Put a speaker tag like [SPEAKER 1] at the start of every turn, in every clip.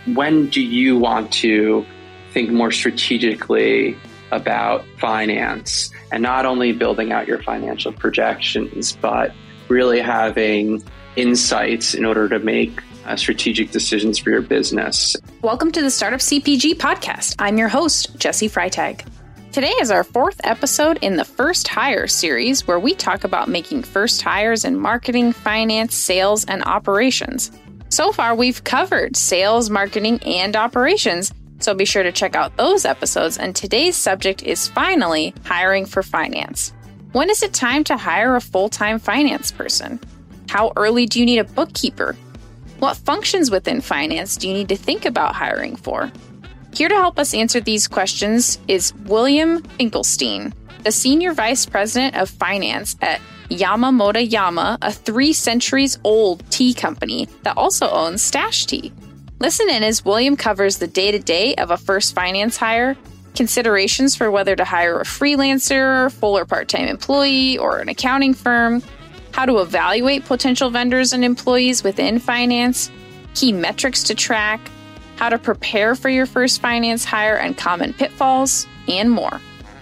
[SPEAKER 1] when do you want to think more strategically about finance and not only building out your financial projections, but really having insights in order to make strategic decisions for your business?
[SPEAKER 2] Welcome to the Startup CPG podcast. I'm your host, Jesse Freitag. Today is our fourth episode in the First Hire series, where we talk about making first hires in marketing, finance, sales, and operations. So far, we've covered sales, marketing, and operations, so be sure to check out those episodes. And today's subject is finally hiring for finance. When is it time to hire a full-time finance person? How early do you need a bookkeeper? What functions within finance do you need to think about hiring for? Here to help us answer these questions is William Finkelstein, the Senior Vice President of Finance at Yamamoto Yama, a 3 centuries-old tea company that also owns Stash Tea. Listen in as William covers the day-to-day of a first finance hire, considerations for whether to hire a freelancer, full or part-time employee, or an accounting firm, how to evaluate potential vendors and employees within finance, key metrics to track, how to prepare for your first finance hire and common pitfalls, and more.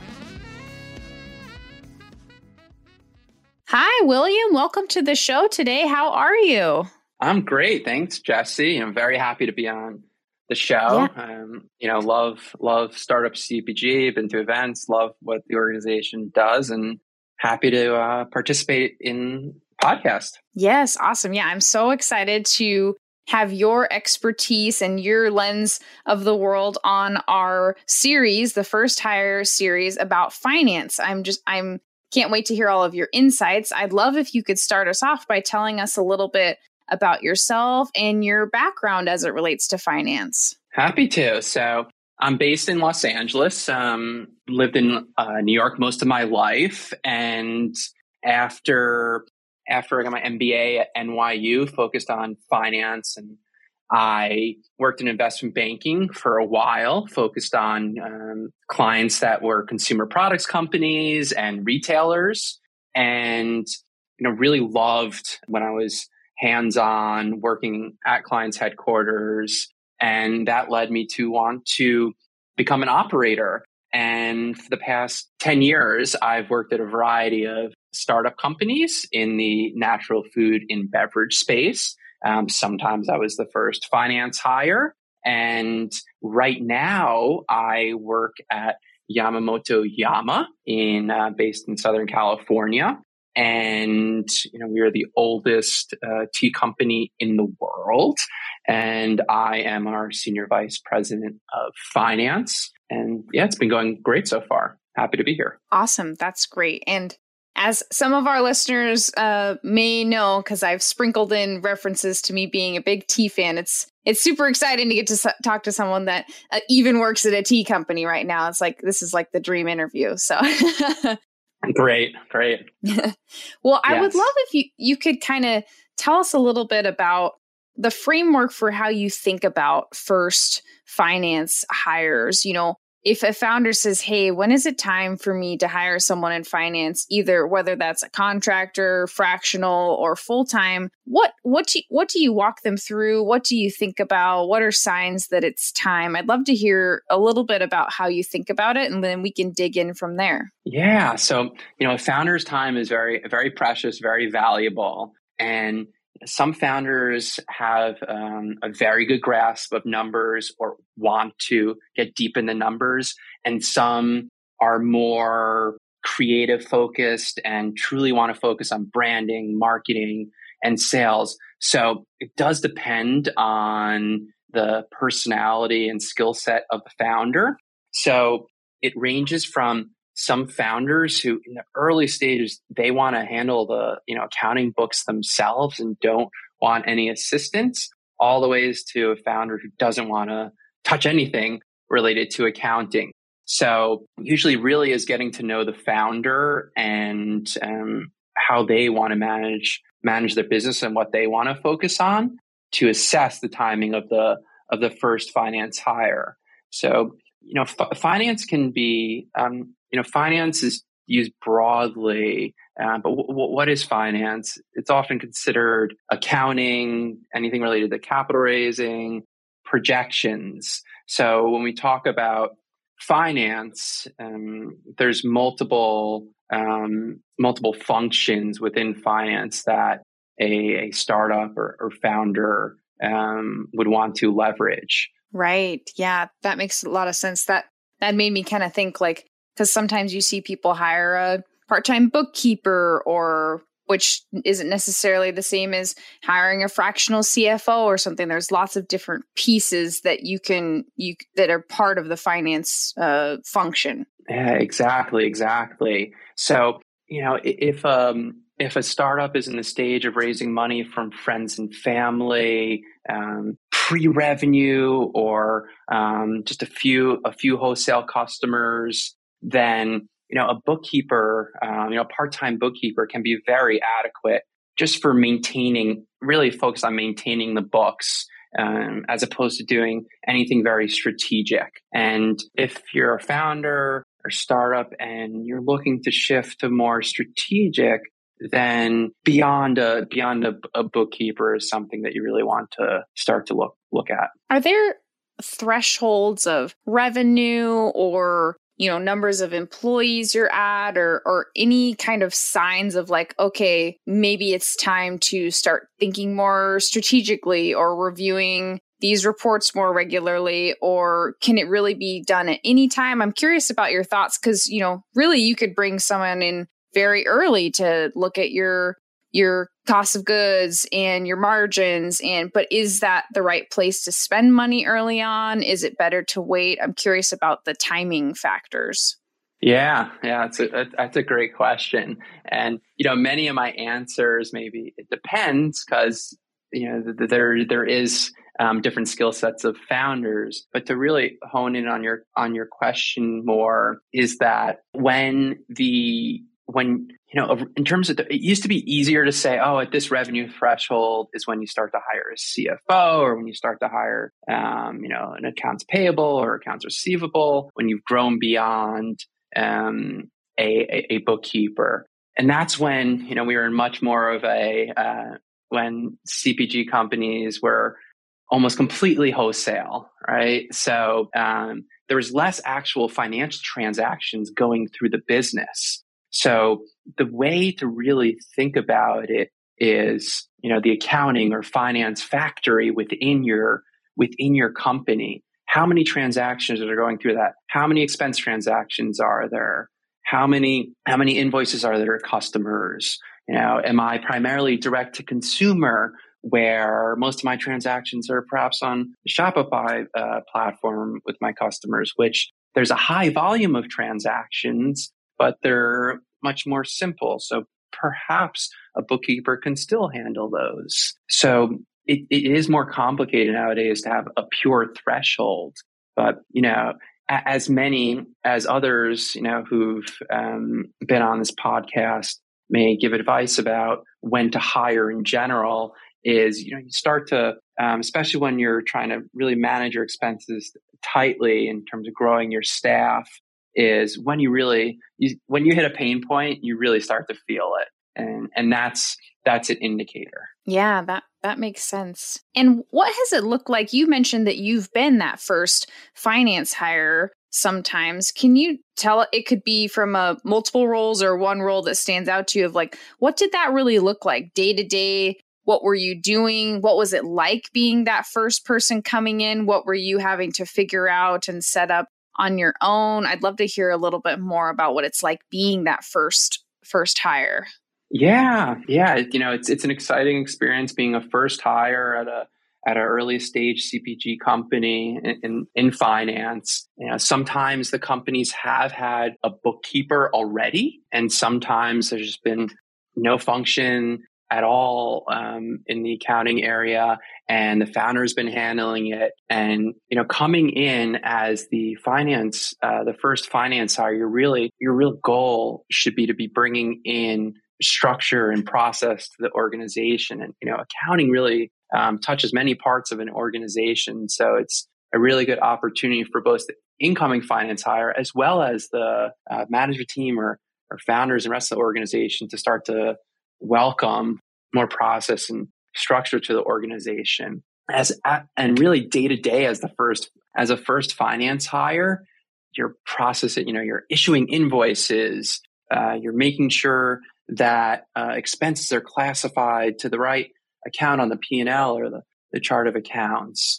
[SPEAKER 2] Hi, William. Welcome to the show today. How are you?
[SPEAKER 1] I'm great. Thanks, Jesse. I'm very happy to be on the show.
[SPEAKER 2] Yeah.
[SPEAKER 1] Love Startup CPG, been to events, love what the organization does, and happy to participate in the podcast.
[SPEAKER 2] Yes, awesome. Yeah, I'm so excited to have your expertise and your lens of the world on our series, the First Hire series about finance. I'm can't wait to hear all of your insights. I'd love if you could start us off by telling us a little bit about yourself and your background as it relates to finance.
[SPEAKER 1] Happy to. So I'm based in Los Angeles, lived in New York most of my life. And after I got my MBA at NYU, focused on finance, and I worked in investment banking for a while, focused on clients that were consumer products companies and retailers, and really loved when I was hands-on working at clients' headquarters, and that led me to want to become an operator. And for the past 10 years, I've worked at a variety of startup companies in the natural food and beverage space. Sometimes I was the first finance hire. And right now I work at Yamamoto Yama based in Southern California. And, we are the oldest tea company in the world. And I am our Senior Vice President of Finance. And yeah, it's been going great so far. Happy to be here.
[SPEAKER 2] Awesome. That's great. And as some of our listeners may know, because I've sprinkled in references to me being a big tea fan, it's super exciting to get to talk to someone that even works at a tea company right now. It's like, this is like the dream interview. So
[SPEAKER 1] Great.
[SPEAKER 2] Well, I would love if you could kind of tell us a little bit about the framework for how you think about first finance hires. If a founder says, hey, when is it time for me to hire someone in finance, either whether that's a contractor, fractional, or full-time, what do you walk them through? What do you think about? What are signs that it's time? I'd love to hear a little bit about how you think about it, and then we can dig in from there.
[SPEAKER 1] Yeah. So, a founder's time is very, very precious, very valuable. And some founders have a very good grasp of numbers or want to get deep in the numbers. And some are more creative focused and truly want to focus on branding, marketing, and sales. So it does depend on the personality and skill set of the founder. So it ranges from some founders who in the early stages, they want to handle the accounting books themselves and don't want any assistance, all the ways to a founder who doesn't want to touch anything related to accounting. So usually really is getting to know the founder and how they want to manage their business and what they want to focus on to assess the timing of the first finance hire. So finance can be finance is used broadly, but what is finance? It's often considered accounting, anything related to capital raising, projections. So when we talk about finance, there's multiple functions within finance that a startup or founder would want to leverage.
[SPEAKER 2] Right. Yeah, that makes a lot of sense. That made me kind of think, like, because sometimes you see people hire a part-time bookkeeper, or which isn't necessarily the same as hiring a fractional CFO or something. There's lots of different pieces that that are part of the finance function.
[SPEAKER 1] Yeah, exactly. So, if a startup is in the stage of raising money from friends and family, pre-revenue, or just a few wholesale customers, then a bookkeeper, a part-time bookkeeper can be very adequate just for really focus on maintaining the books, as opposed to doing anything very strategic. And if you're a founder or startup and you're looking to shift to more strategic, then beyond a bookkeeper is something that you really want to start to look at.
[SPEAKER 2] Are there thresholds of revenue, or numbers of employees you're at, or any kind of signs of, like, okay, maybe it's time to start thinking more strategically or reviewing these reports more regularly? Or can it really be done at any time? I'm curious about your thoughts, because, really you could bring someone in very early to look at your cost of goods and your margins, but is that the right place to spend money early on? Is it better to wait? I'm curious about the timing factors.
[SPEAKER 1] Yeah, that's a great question. And many of my answers, maybe it depends, because there is different skill sets of founders. But to really hone in on your question more, is that when in terms of, it used to be easier to say, oh, at this revenue threshold is when you start to hire a CFO, or when you start to hire, an accounts payable or accounts receivable, when you've grown beyond a bookkeeper. And that's when, we were in much more of when CPG companies were almost completely wholesale, right? So there was less actual financial transactions going through the business. So the way to really think about it is, the accounting or finance factory within your company. How many transactions are going through that? How many expense transactions are there? How many invoices are there to customers? Am I primarily direct to consumer, where most of my transactions are perhaps on the Shopify platform with my customers, which there's a high volume of transactions, but they're much more simple. So perhaps a bookkeeper can still handle those. So it is more complicated nowadays to have a pure threshold. But, as many as others, who've been on this podcast may give advice about when to hire in general, is, you start to, especially when you're trying to really manage your expenses tightly in terms of growing your staff, is when when you hit a pain point, you really start to feel it. And that's an indicator.
[SPEAKER 2] Yeah, that makes sense. And what has it looked like? You mentioned that you've been that first finance hire sometimes. Can you tell, it could be from multiple roles or one role that stands out to you, of like, what did that really look like day to day? What were you doing? What was it like being that first person coming in? What were you having to figure out and set up on your own? I'd love to hear a little bit more about what it's like being that first hire.
[SPEAKER 1] Yeah. It's an exciting experience being a first hire at an early stage CPG company in finance. Sometimes the companies have had a bookkeeper already, and sometimes there's just been no function at all in the accounting area, and the founder's been handling it. And coming in as the first finance hire, your real goal should be to be bringing in structure and process to the organization. And accounting really touches many parts of an organization, so it's a really good opportunity for both the incoming finance hire as well as the management team or founders and rest of the organization to start to welcome more process and structure to the organization. and really day to day as a first finance hire, you're processing, you're issuing invoices, you're making sure that expenses are classified to the right account on the P&L or the chart of accounts.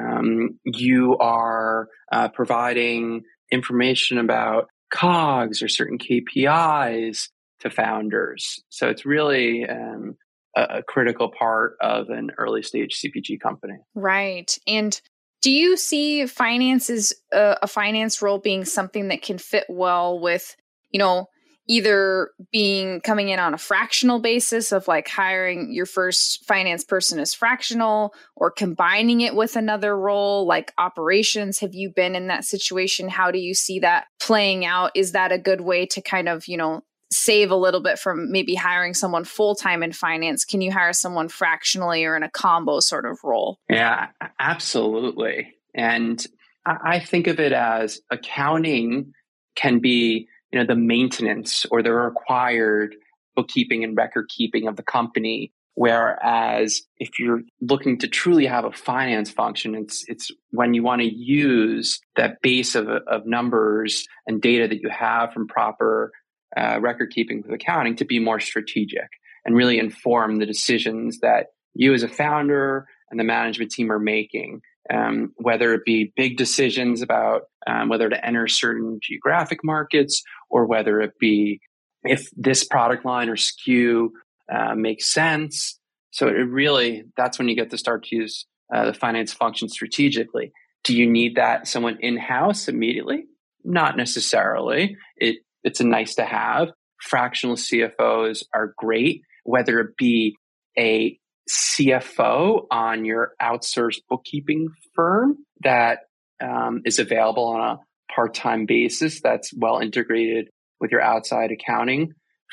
[SPEAKER 1] You are providing information about COGS or certain KPIs to founders. So it's really a critical part of an early stage CPG company.
[SPEAKER 2] Right. And do you see finance a finance role being something that can fit well with, either coming in on a fractional basis of like hiring your first finance person as fractional, or combining it with another role like operations? Have you been in that situation? How do you see that playing out? Is that a good way to kind of, save a little bit from maybe hiring someone full-time in finance? Can you hire someone fractionally or in a combo sort of role?
[SPEAKER 1] Yeah, absolutely. And I think of it as accounting can be, the maintenance or the required bookkeeping and record keeping of the company. Whereas if you're looking to truly have a finance function, it's when you want to use that base of numbers and data that you have from proper record keeping with accounting to be more strategic and really inform the decisions that you as a founder and the management team are making, whether it be big decisions about whether to enter certain geographic markets, or whether it be if this product line or SKU makes sense. So that's when you get to start to use the finance function strategically. Do you need someone in-house immediately? Not necessarily. It's a nice to have. Fractional CFOs are great, whether it be a CFO on your outsourced bookkeeping firm that is available on a part-time basis that's well integrated with your outside accounting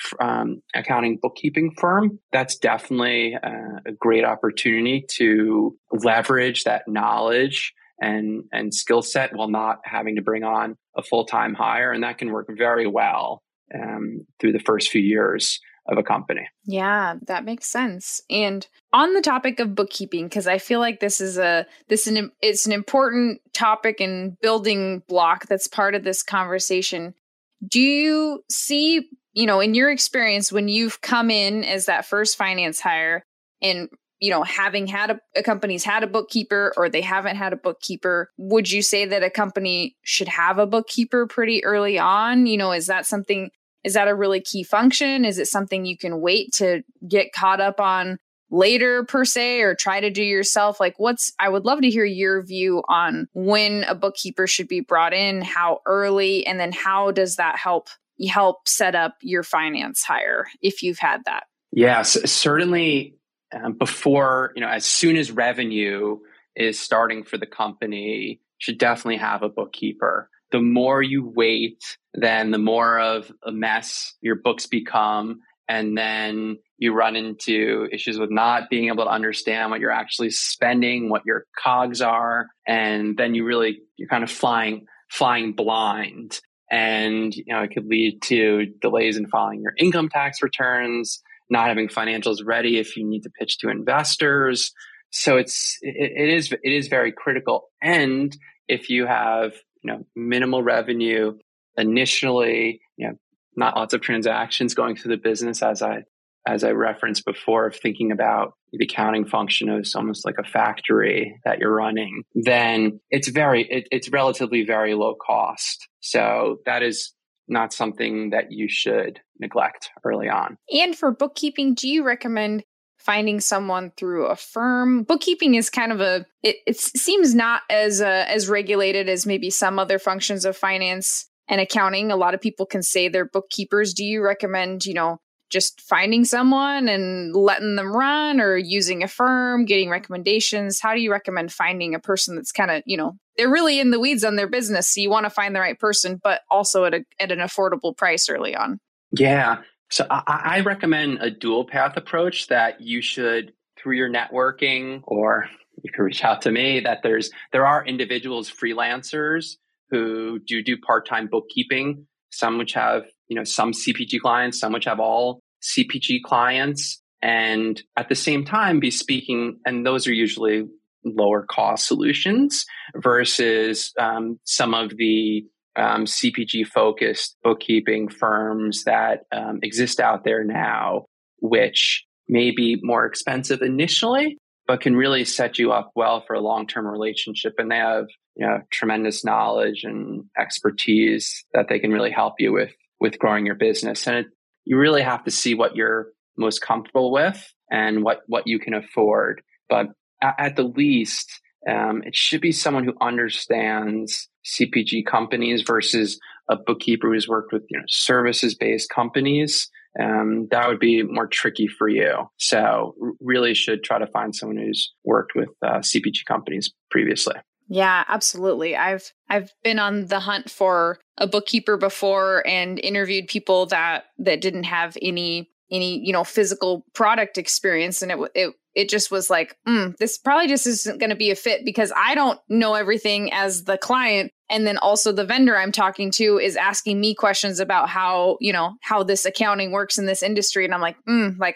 [SPEAKER 1] bookkeeping firm. That's definitely a great opportunity to leverage that knowledge and skill set while not having to bring on a full-time hire. And that can work very well through the first few years of a company.
[SPEAKER 2] Yeah, that makes sense. And on the topic of bookkeeping, because I feel like it's an important topic and building block that's part of this conversation. Do you see, in your experience, when you've come in as that first finance hire and, having had a company's had a bookkeeper or they haven't had a bookkeeper, would you say that a company should have a bookkeeper pretty early on? Is that a really key function? Is it something you can wait to get caught up on later per se, or try to do yourself? I would love to hear your view on when a bookkeeper should be brought in, how early, and then how does that help set up your finance hire if you've had that?
[SPEAKER 1] Yes, certainly before, as soon as revenue is starting for the company, should definitely have a bookkeeper. The more you wait, then the more of a mess your books become. And then you run into issues with not being able to understand what you're actually spending, what your COGS are. And then you're kind of flying blind. And, it could lead to delays in filing your income tax returns, not having financials ready if you need to pitch to investors. So it is very critical. And if you have, minimal revenue initially, not lots of transactions going through the business, as I referenced before, of thinking about the accounting function as almost like a factory that you're running, then it's relatively very low cost. So that is not something that you should neglect early on.
[SPEAKER 2] And for bookkeeping, do you recommend finding someone through a firm? Bookkeeping is kind of it seems not as regulated as maybe some other functions of finance and accounting. A lot of people can say they're bookkeepers. Do you recommend, just finding someone and letting them run, or using a firm, getting recommendations? How do you recommend finding a person that's kind of, they're really in the weeds on their business, so you want to find the right person, but also at an affordable price early on?
[SPEAKER 1] Yeah. So I recommend a dual path approach that you should, through your networking, or you can reach out to me, that there are individuals, freelancers who do part-time bookkeeping, some which have, some CPG clients, some which have all CPG clients, and at the same time be speaking, and those are usually lower cost solutions versus some of the CPG focused bookkeeping firms that exist out there now, which may be more expensive initially, but can really set you up well for a long-term relationship. And they have, tremendous knowledge and expertise that they can really help you with growing your business. And you really have to see what you're most comfortable with and what you can afford. But at the least, it should be someone who understands CPG companies versus a bookkeeper who's worked with services-based companies. That would be more tricky for you. So really should try to find someone who's worked with CPG companies previously.
[SPEAKER 2] Yeah, absolutely. I've been on the hunt for a bookkeeper before and interviewed people that didn't have any physical product experience, and it just was like, this probably just isn't going to be a fit because I don't know everything as the client. And then also the vendor I'm talking to is asking me questions about how this accounting works in this industry. And I'm like,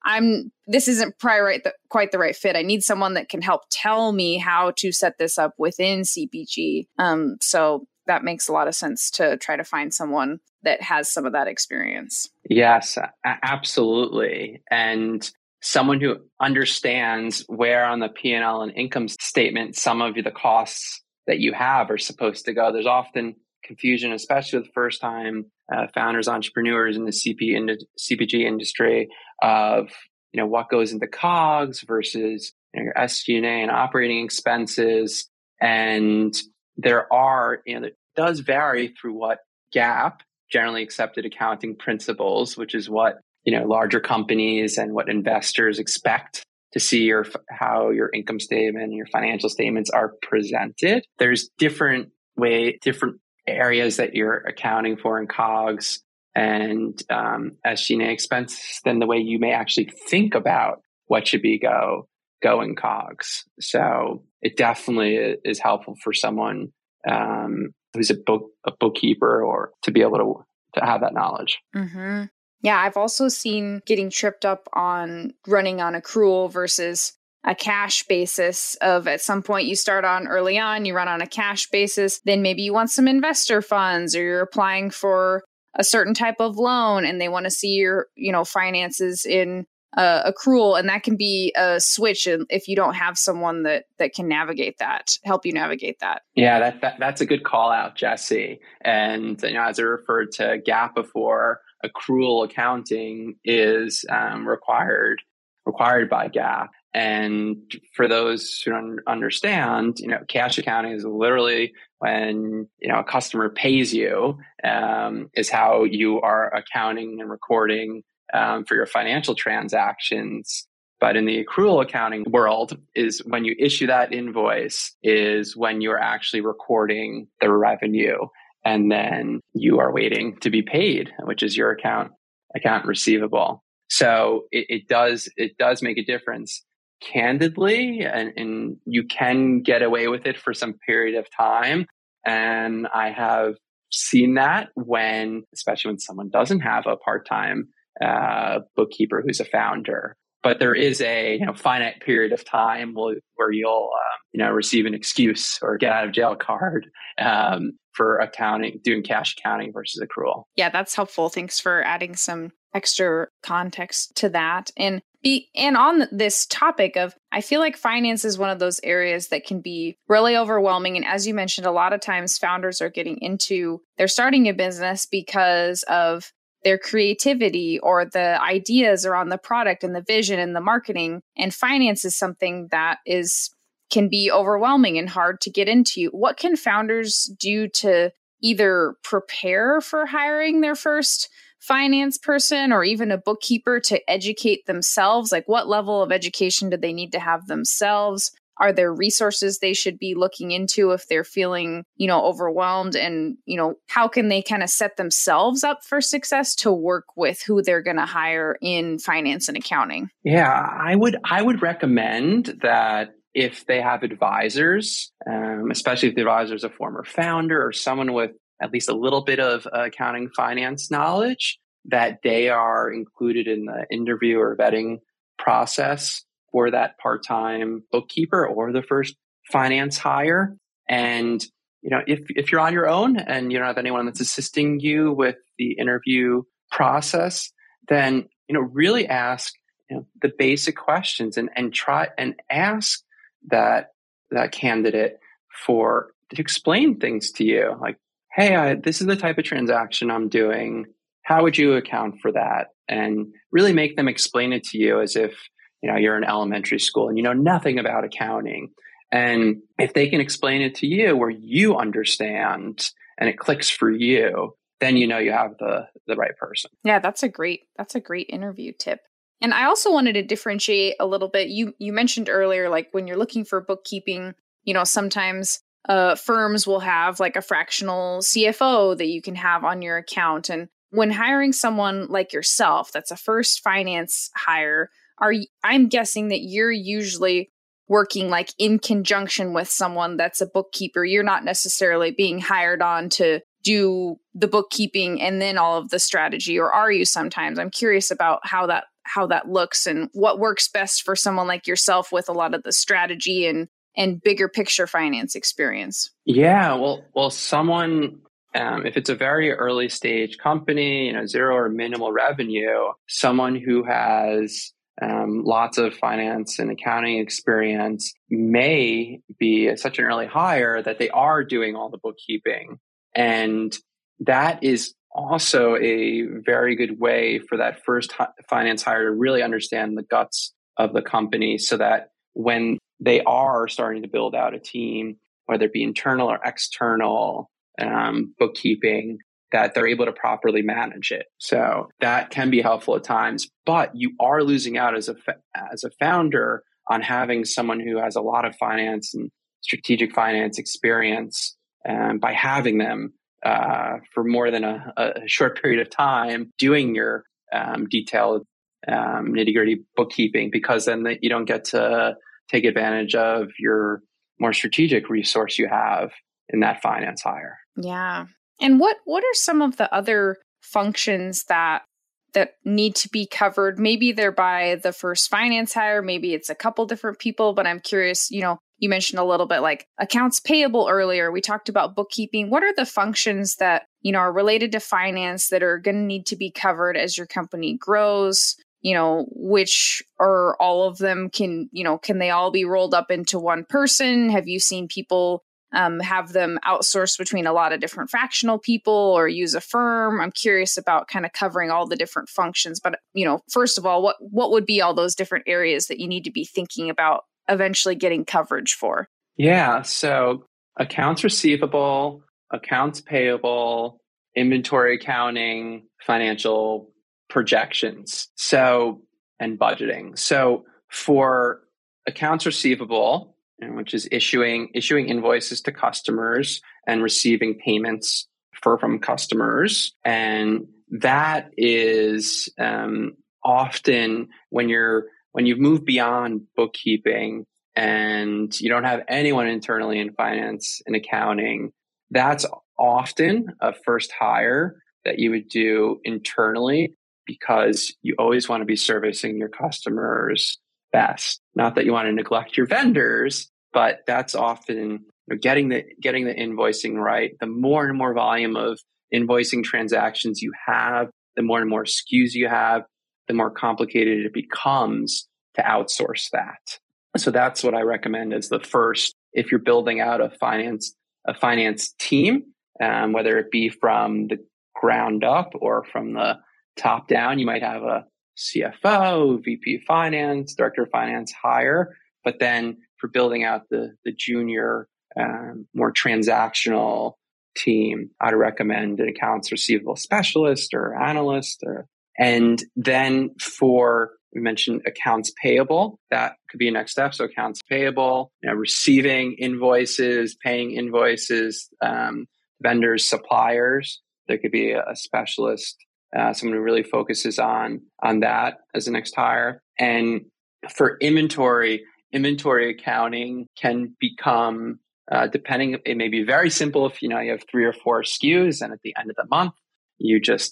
[SPEAKER 2] this isn't probably quite the right fit. I need someone that can help tell me how to set this up within CPG. So that makes a lot of sense to try to find someone that has some of that experience.
[SPEAKER 1] Yes, absolutely. And someone who understands where on the P&L and income statement some of the costs that you have are supposed to go. There's often confusion, especially with first-time founders, entrepreneurs in the CPG industry, of what goes into COGS versus your SG&A and operating expenses. And there are, it does vary through what GAAP, generally accepted accounting principles, which is what larger companies and what investors expect to see how your income statement and your financial statements are presented. There's different areas that you're accounting for in COGS and SG&A expenses than the way you may actually think about what should be go in COGS. So it definitely is helpful for someone who's a bookkeeper or to be able to have that knowledge.
[SPEAKER 2] Mm-hmm. Yeah, I've also seen getting tripped up on running on accrual versus a cash basis of at some point you start on early on, you run on a cash basis, then maybe you want some investor funds or you're applying for a certain type of loan and they want to see your, finances in accrual. And that can be a switch if you don't have someone that can help you navigate that.
[SPEAKER 1] Yeah, that's a good call out, Jesse. And as I referred to GAAP before, accrual accounting is required by GAAP. And for those who don't understand, cash accounting is literally when a customer pays you, is how you are accounting and recording for your financial transactions. But in the accrual accounting world is when you issue that invoice is when you're actually recording the revenue. And then you are waiting to be paid, which is your account receivable. So it does make a difference. Candidly, and you can get away with it for some period of time. And I have seen that especially when someone doesn't have a part-time bookkeeper who's a founder. But there is a finite period of time where you'll receive an excuse or get out of jail card for doing cash accounting versus accrual.
[SPEAKER 2] Yeah, that's helpful. Thanks for adding some extra context to that. And on this topic of, I feel like finance is one of those areas that can be really overwhelming. And as you mentioned, a lot of times founders are they're starting a business because of their creativity or the ideas around the product and the vision and the marketing. And finance is something that can be overwhelming and hard to get into. What can founders do to either prepare for hiring their first finance person or even a bookkeeper to educate themselves? Like, what level of education do they need to have themselves? Are there resources they should be looking into if they're feeling, overwhelmed? And, how can they kind of set themselves up for success to work with who they're going to hire in finance and accounting?
[SPEAKER 1] Yeah, I would recommend that if they have advisors, especially if the advisor is a former founder or someone with at least a little bit of accounting finance knowledge, that they are included in the interview or vetting process for that part-time bookkeeper or the first finance hire. And, if you're on your own and you don't have anyone that's assisting you with the interview process, then, really ask, the basic questions and try and ask that candidate to explain things to you. Like, hey, this is the type of transaction I'm doing. How would you account for that? And really make them explain it to you as if, you're in elementary school and you know nothing about accounting. And if they can explain it to you where you understand and it clicks for you, then you have the right person.
[SPEAKER 2] Yeah, that's a great interview tip. And I also wanted to differentiate a little bit. You mentioned earlier, like when you're looking for bookkeeping, sometimes firms will have like a fractional CFO that you can have on your account. And when hiring someone like yourself, that's a first finance hire, I'm guessing that you're usually working like in conjunction with someone that's a bookkeeper. You're not necessarily being hired on to do the bookkeeping and then all of the strategy, or are you sometimes? I'm curious about how that looks and what works best for someone like yourself with a lot of the strategy and bigger picture finance experience.
[SPEAKER 1] Yeah, well, someone, if it's a very early stage company, 0 or minimal revenue, someone who has lots of finance and accounting experience may be such an early hire that they are doing all the bookkeeping. And that is also a very good way for that first finance hire to really understand the guts of the company so that when they are starting to build out a team, whether it be internal or external bookkeeping, that they're able to properly manage it. So that can be helpful at times, but you are losing out as a founder on having someone who has a lot of finance and strategic finance experience by having them for more than a short period of time doing your detailed nitty-gritty bookkeeping, because then you don't get to take advantage of your more strategic resource you have in that finance hire.
[SPEAKER 2] Yeah. And what are some of the other functions that need to be covered? Maybe they're by the first finance hire, maybe it's a couple different people, but I'm curious, you mentioned a little bit like accounts payable earlier. We talked about bookkeeping. What are the functions that, are related to finance that are going to need to be covered as your company grows? Which are all of them can they all be rolled up into one person? Have you seen people have them outsourced between a lot of different fractional people or use a firm? I'm curious about kind of covering all the different functions. But, first of all, what would be all those different areas that you need to be thinking about eventually getting coverage for?
[SPEAKER 1] Yeah. So accounts receivable, accounts payable, inventory accounting, financial projections. And budgeting. So for accounts receivable, which is issuing invoices to customers and receiving payments from customers. And that is often when you've moved beyond bookkeeping and you don't have anyone internally in finance and accounting, that's often a first hire that you would do internally, because you always want to be servicing your customers best. Not that you want to neglect your vendors, but that's often getting the invoicing right. The more and more volume of invoicing transactions you have, the more and more SKUs you have, the more complicated it becomes to outsource that. So that's what I recommend as the first, if you're building out a finance team, whether it be from the ground up or from the top down. You might have a CFO, VP of finance, director of finance hire, but then for building out the junior, more transactional team, I'd recommend an accounts receivable specialist or analyst. And then we mentioned accounts payable. That could be a next step. So accounts payable, receiving invoices, paying invoices, vendors, suppliers. There could be a specialist, someone who really focuses on that as the next hire. And for inventory accounting can become, it may be very simple if you have 3 or 4 SKUs, and at the end of the month, you just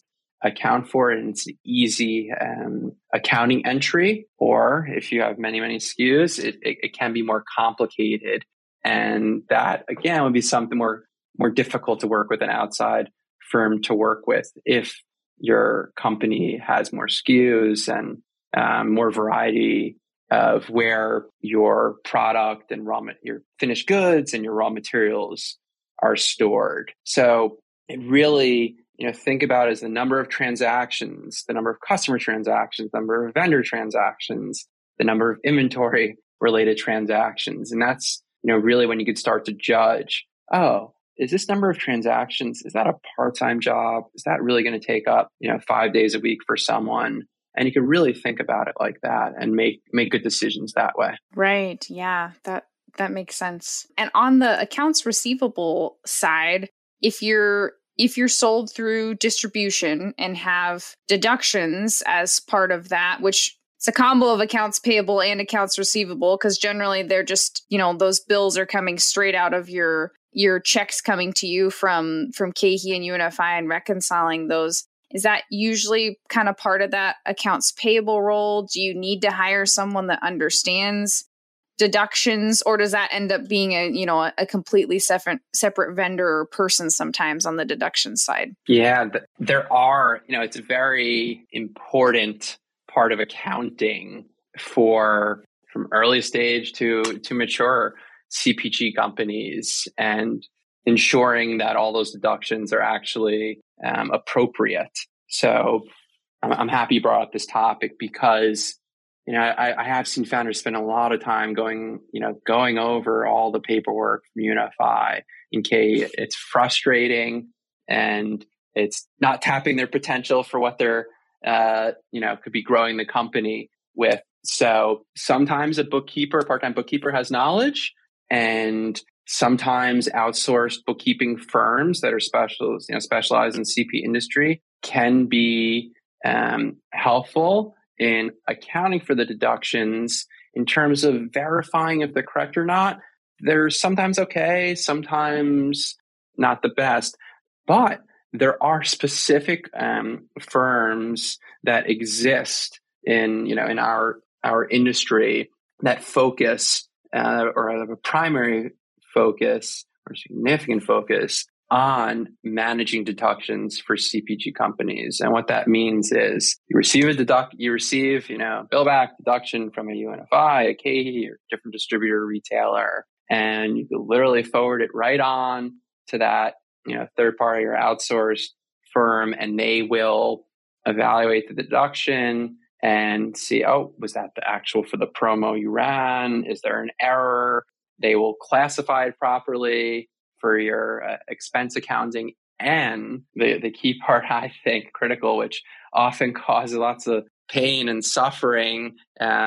[SPEAKER 1] account for it and it's an easy accounting entry. Or if you have many, many SKUs, it can be more complicated. And that, again, would be something more difficult to work with an outside firm to work with if your company has more SKUs and more variety of where your product and your finished goods and your raw materials are stored. So it really, think about it as the number of transactions, the number of customer transactions, the number of vendor transactions, the number of inventory related transactions. And that's, really when you could start to judge, oh, is this number of transactions, is that a part-time job? Is that really going to take up, 5 days a week for someone? And you can really think about it like that and make good decisions that way.
[SPEAKER 2] Right. Yeah, that makes sense. And on the accounts receivable side, if you're sold through distribution and have deductions as part of that, which it's a combo of accounts payable and accounts receivable, because generally they're just, those bills are coming straight out of your checks coming to you from KeHE and UNFI and reconciling those. Is that usually kind of part of that accounts payable role? Do you need to hire someone that understands deductions, or does that end up being a completely separate vendor or person sometimes on the deduction side?
[SPEAKER 1] Yeah, there are, it's a very important part of accounting from early stage to mature CPG companies, and ensuring that all those deductions are actually appropriate. So I'm happy you brought up this topic because, I have seen founders spend a lot of time going over all the paperwork from UNFI in KeHE. It's frustrating and it's not tapping their potential for what they're, could be growing the company with. So sometimes a part-time bookkeeper has knowledge, and sometimes outsourced bookkeeping firms that are specialized in CP industry can be helpful in accounting for the deductions. In terms of verifying if they're correct or not, they're sometimes okay, sometimes not the best. But there are specific firms that exist in our industry that focus or have a primary focus or significant focus on managing deductions for CPG companies. And what that means is you receive bill back deduction from a UNFI, a KeHE, or different distributor or retailer, and you can literally forward it right on to that third party or outsourced firm, and they will evaluate the deduction and see, was that the actual for the promo you ran? Is there an error? They will classify it properly for your expense accounting. And the key part, I think, critical, which often causes lots of pain and suffering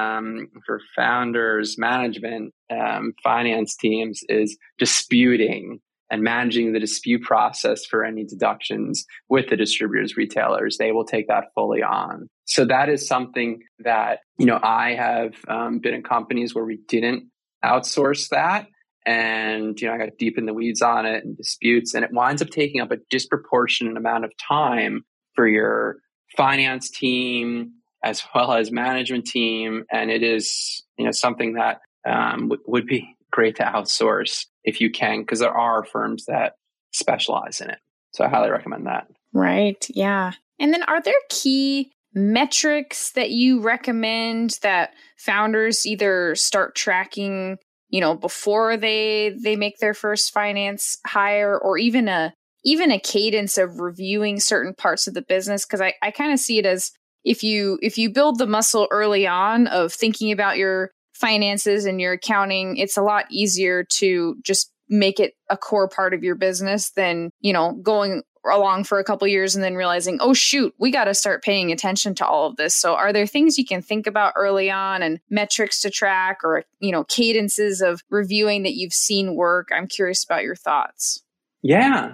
[SPEAKER 1] for founders, management, finance teams, is disputing and managing the dispute process for any deductions with the distributors, retailers. They will take that fully on. So that is something that, I have been in companies where we didn't outsource that. And, I got deep in the weeds on it and disputes, and it winds up taking up a disproportionate amount of time for your finance team as well as management team. And it is, something that would be great to outsource if you can, because there are firms that specialize in it. So I highly recommend that.
[SPEAKER 2] Right. Yeah. And then are there key metrics that you recommend that founders either start tracking, before they make their first finance hire, or even a cadence of reviewing certain parts of the business? Because I kind of see it as if you build the muscle early on of thinking about your finances and your accounting, it's a lot easier to just make it a core part of your business than, going along for a couple of years and then realizing, oh, shoot, we got to start paying attention to all of this. So are there things you can think about early on and metrics to track, or, cadences of reviewing that you've seen work? I'm curious about your thoughts.
[SPEAKER 1] Yeah,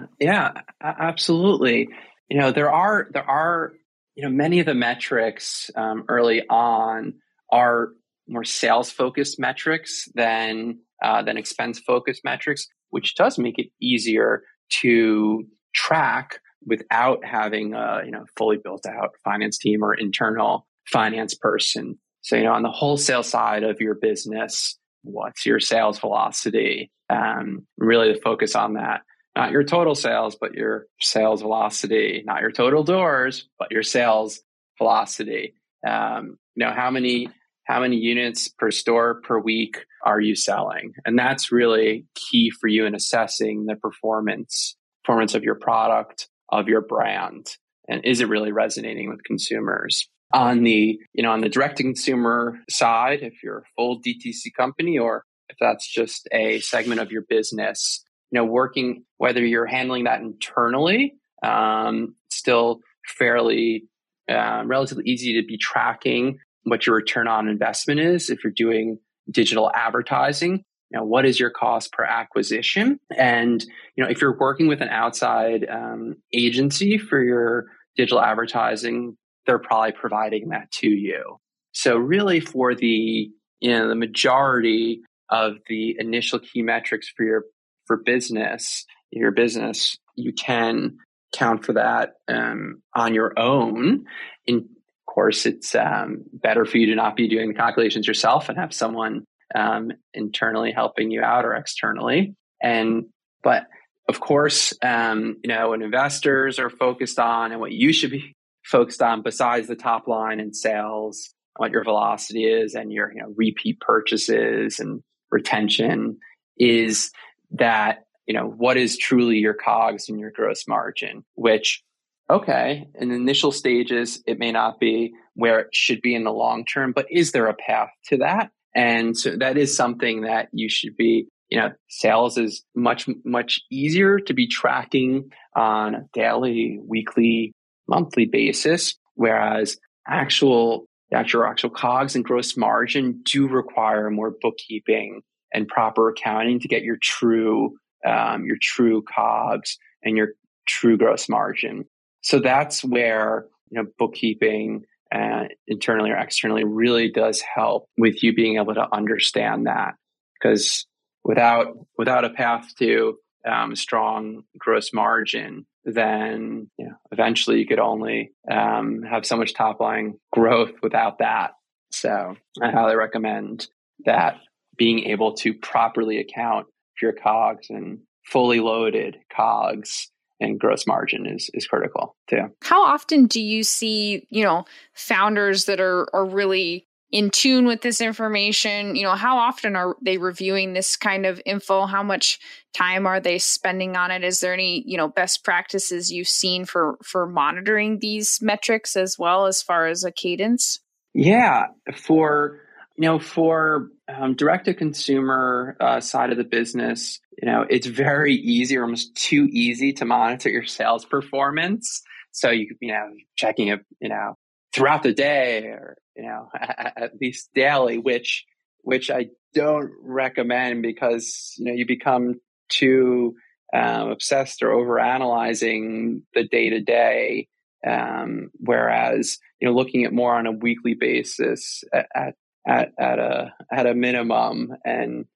[SPEAKER 1] absolutely. There are, many of the metrics early on are more sales focused metrics than expense focused metrics, which does make it easier to track without having a fully built out finance team or internal finance person. So, on the wholesale side of your business, what's your sales velocity? Really to focus on that. Not your total sales, but your sales velocity. Not your total doors, but your sales velocity. How many units per store per week are you selling? And that's really key for you in assessing the performance of your product, of your brand, and is it really resonating with consumers? On the direct to consumer side, if you're a full DTC company or if that's just a segment of your business, working, whether you're handling that internally, still fairly relatively easy to be tracking what your return on investment is. If you're doing digital advertising, what is your cost per acquisition? And, if you're working with an outside agency for your digital advertising, they're probably providing that to you. So really for the majority of the initial key metrics for your business, you can count for that on your own. Of course, it's better for you to not be doing the calculations yourself and have someone internally helping you out or externally. But of course, what investors are focused on and what you should be focused on besides the top line and sales, what your velocity is and your repeat purchases and retention is that, what is truly your COGS and your gross margin, which, okay, in the initial stages, it may not be where it should be in the long term, but is there a path to that? And so that is something that you should be, sales is much, much easier to be tracking on a daily, weekly, monthly basis, whereas actual COGS and gross margin do require more bookkeeping and proper accounting to get your true COGS and your true gross margin. So that's where bookkeeping internally or externally really does help with you being able to understand that, because without a path to strong gross margin, then eventually you could only have so much top line growth without that. So I highly recommend that being able to properly account for your COGS and fully loaded COGS and gross margin is critical too.
[SPEAKER 2] How often do you see, founders that are really in tune with this information? How often are they reviewing this kind of info? How much time are they spending on it? Is there any, best practices you've seen for monitoring these metrics as well as far as a cadence?
[SPEAKER 1] Yeah, for direct to consumer side of the business, it's very easy, or almost too easy, to monitor your sales performance. So you could, checking it, throughout the day, or at least daily, which I don't recommend, because you become too obsessed or overanalyzing the day to day. Whereas looking at more on a weekly basis at a minimum, and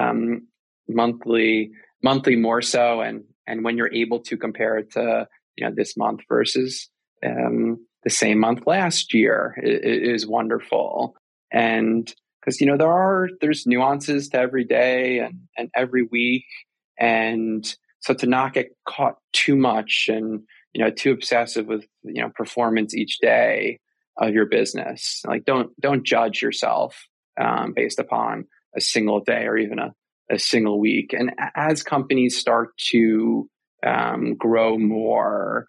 [SPEAKER 1] monthly more so, and when you're able to compare it to this month versus the same month last year, it is wonderful. And because there's nuances to every day and every week, and so to not get caught too much and too obsessive with performance each day of your business. Like don't judge yourself based upon a single day or even a single week. And as companies start to grow more,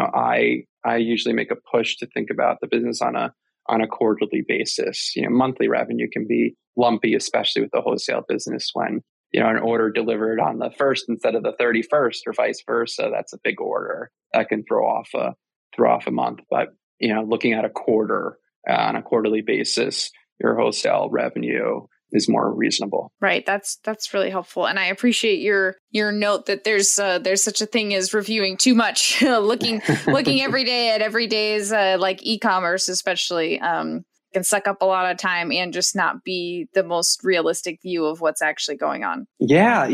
[SPEAKER 1] I usually make a push to think about the business on a quarterly basis. Monthly revenue can be lumpy, especially with the wholesale business, when an order delivered on the 1st instead of the 31st, or vice versa. That's a big order that can throw off a month. But looking at a quarter on a quarterly basis, your wholesale revenue is more reasonable.
[SPEAKER 2] Right. That's really helpful. And I appreciate your note that there's such a thing as reviewing too much, looking every day at every day's like e-commerce, especially. can suck up a lot of time and just not be the most realistic view of what's actually going on.
[SPEAKER 1] Yeah,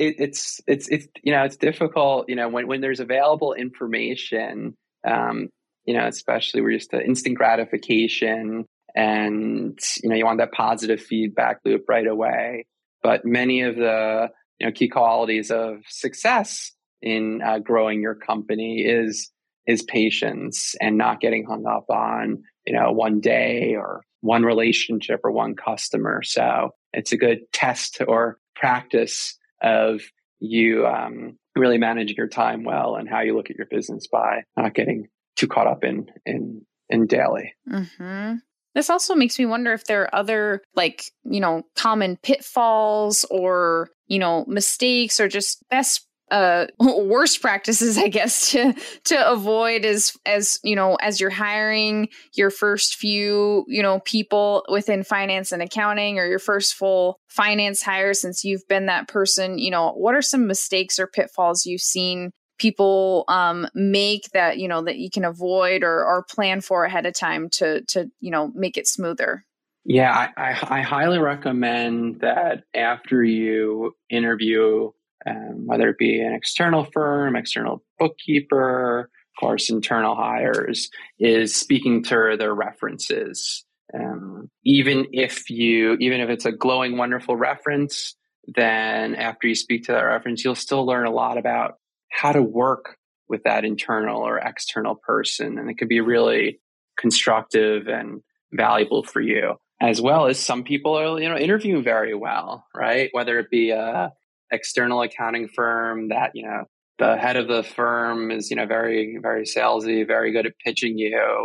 [SPEAKER 1] it's difficult, when there's available information, especially we're used to instant gratification and, you want that positive feedback loop right away. But many of the, key qualities of success in growing your company is patience and not getting hung up on, one day or one relationship or one customer. So it's a good test or practice of you really managing your time well and how you look at your business by not getting too caught up in daily.
[SPEAKER 2] Mm-hmm. This also makes me wonder if there are other common pitfalls or, mistakes or just best worst practices, I guess, to avoid as you're hiring your first few, people within finance and accounting, or your first full finance hire since you've been that person. What are some mistakes or pitfalls you've seen people make that, that you can avoid or plan for ahead of time to make it smoother?
[SPEAKER 1] Yeah, I highly recommend that after you interview, whether it be an external firm, external bookkeeper, of course, internal hires, is speaking to their references. Even if it's a glowing, wonderful reference, then after you speak to that reference, you'll still learn a lot about how to work with that internal or external person. And it could be really constructive and valuable for you, as well as some people are, interviewing very well, right? Whether it be a external accounting firm that, the head of the firm is, very, very salesy, very good at pitching you.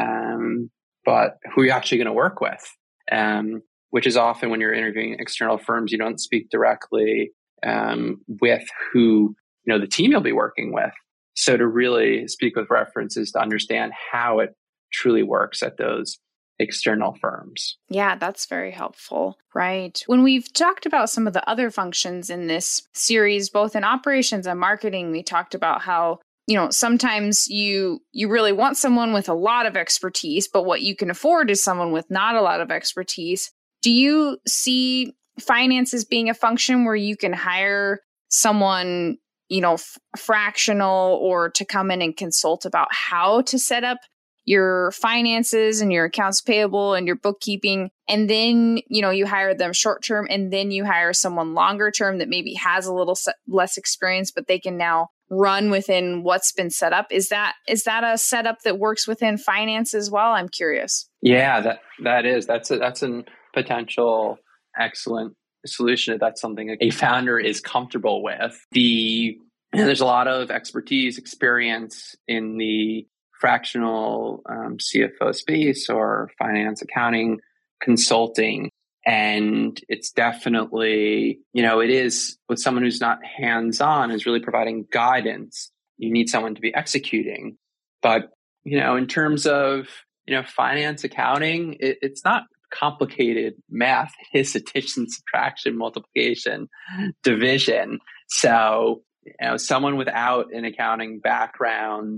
[SPEAKER 1] But who are you actually going to work with? Which is often when you're interviewing external firms, you don't speak directly with who, the team you'll be working with. So to really speak with references to understand how it truly works at those external firms.
[SPEAKER 2] Yeah, that's very helpful, right? When we've talked about some of the other functions in this series, both in operations and marketing, we talked about how, sometimes you really want someone with a lot of expertise, but what you can afford is someone with not a lot of expertise. Do you see finance as being a function where you can hire someone, fractional, or to come in and consult about how to set up your finances and your accounts payable and your bookkeeping, and then, you hire them short term, and then you hire someone longer term that maybe has a little less experience, but they can now run within what's been set up? Is that a setup that works within finance as well? I'm curious.
[SPEAKER 1] Yeah, that's a potential excellent solution. That's something a founder is comfortable with. There's a lot of expertise, experience in the fractional CFO space or finance, accounting, consulting. And it's definitely, it is with someone who's not hands-on, is really providing guidance. You need someone to be executing. But, in terms of, finance, accounting, it's not complicated math. It is addition, subtraction, multiplication, division. So, someone without an accounting background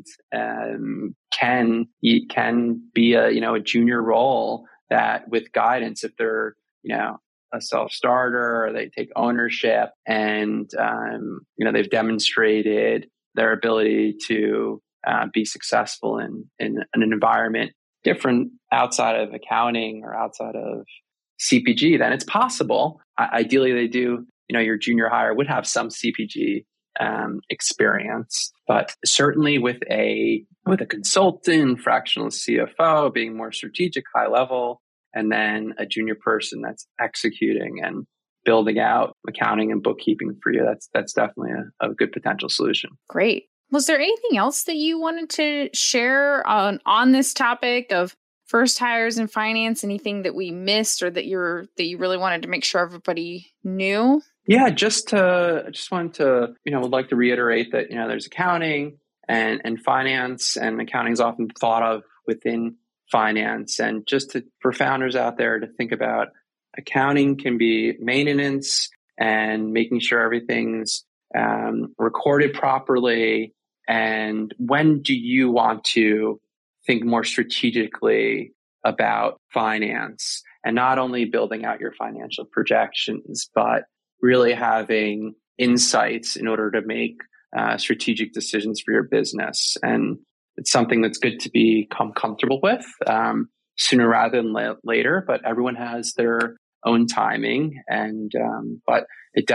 [SPEAKER 1] can be a junior role that, with guidance, if they're a self-starter, or they take ownership and they've demonstrated their ability to be successful in an environment different outside of accounting or outside of CPG, then it's possible. Ideally, they do. Your junior hire would have some CPG experience, but certainly with a consultant, fractional CFO, being more strategic, high level, and then a junior person that's executing and building out accounting and bookkeeping for you, that's definitely a good potential solution.
[SPEAKER 2] Great. Was there anything else that you wanted to share on this topic of first hires in finance? Anything that we missed or that you really wanted to make sure everybody knew?
[SPEAKER 1] Yeah, just wanted to, would like to reiterate that, there's accounting and finance, and accounting is often thought of within finance. And just for founders out there to think about, accounting can be maintenance and making sure everything's recorded properly. And when do you want to think more strategically about finance, and not only building out your financial projections, but really having insights in order to make strategic decisions for your business. And it's something that's good to become comfortable with sooner rather than later, but everyone has their own timing. And but it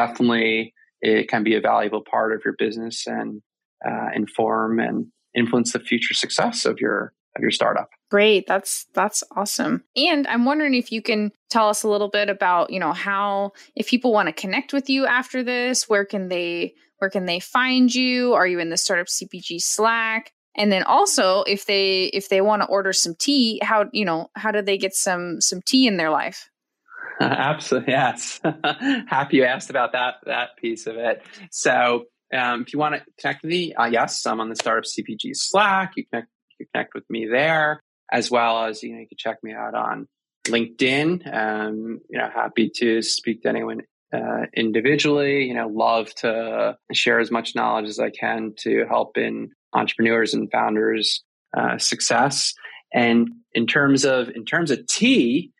[SPEAKER 1] can be a valuable part of your business and inform and influence the future success of your startup.
[SPEAKER 2] Great. That's awesome. And I'm wondering if you can tell us a little bit about, how, if people want to connect with you after this, where can they find you? Are you in the Startup CPG Slack? And then also if they want to order some tea, how do they get some tea in their life?
[SPEAKER 1] Absolutely. Yes. Happy you asked about that piece of it. So if you want to connect with me, yes, I'm on the Startup CPG Slack. You can connect with me there, as well as, you can check me out on LinkedIn. Happy to speak to anyone individually. Love to share as much knowledge as I can to help in entrepreneurs and founders' success. And in terms of tea,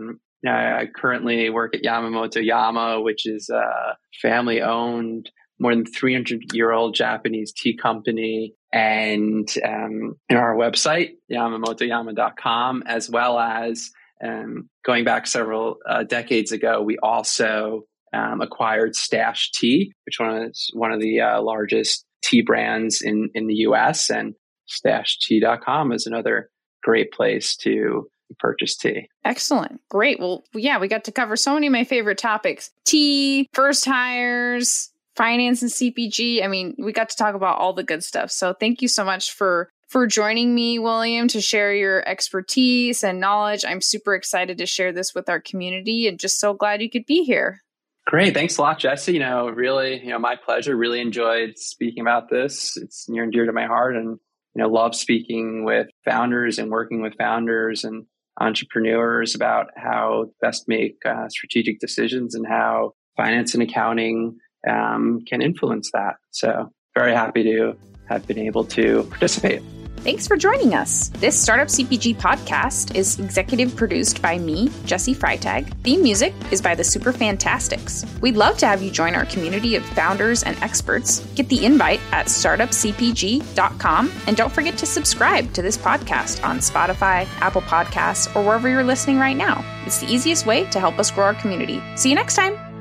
[SPEAKER 1] I currently work at Yamamoto Yama, which is a family-owned, more than 300-year-old Japanese tea company. And our website, yamamotoyama.com, as well as going back several decades ago, we also acquired Stash Tea, which was one of the largest tea brands in the US. And stashtea.com is another great place to purchase tea.
[SPEAKER 2] Excellent. Great. Well, yeah, we got to cover so many of my favorite topics: tea, first hires, finance and CPG. I mean, we got to talk about all the good stuff. So thank you so much for joining me, William, to share your expertise and knowledge. I'm super excited to share this with our community and just so glad you could be here.
[SPEAKER 1] Great. Thanks a lot, Jesse. Really, my pleasure. Really enjoyed speaking about this. It's near and dear to my heart, and, love speaking with founders and working with founders and entrepreneurs about how best make strategic decisions and how finance and accounting can influence that. So very happy to have been able to participate.
[SPEAKER 2] Thanks for joining us. This Startup CPG podcast is executive produced by me, Jesse Freitag. Theme music is by the Super Fantastics. We'd love to have you join our community of founders and experts. Get the invite at startupcpg.com. And don't forget to subscribe to this podcast on Spotify, Apple Podcasts, or wherever you're listening right now. It's the easiest way to help us grow our community. See you next time.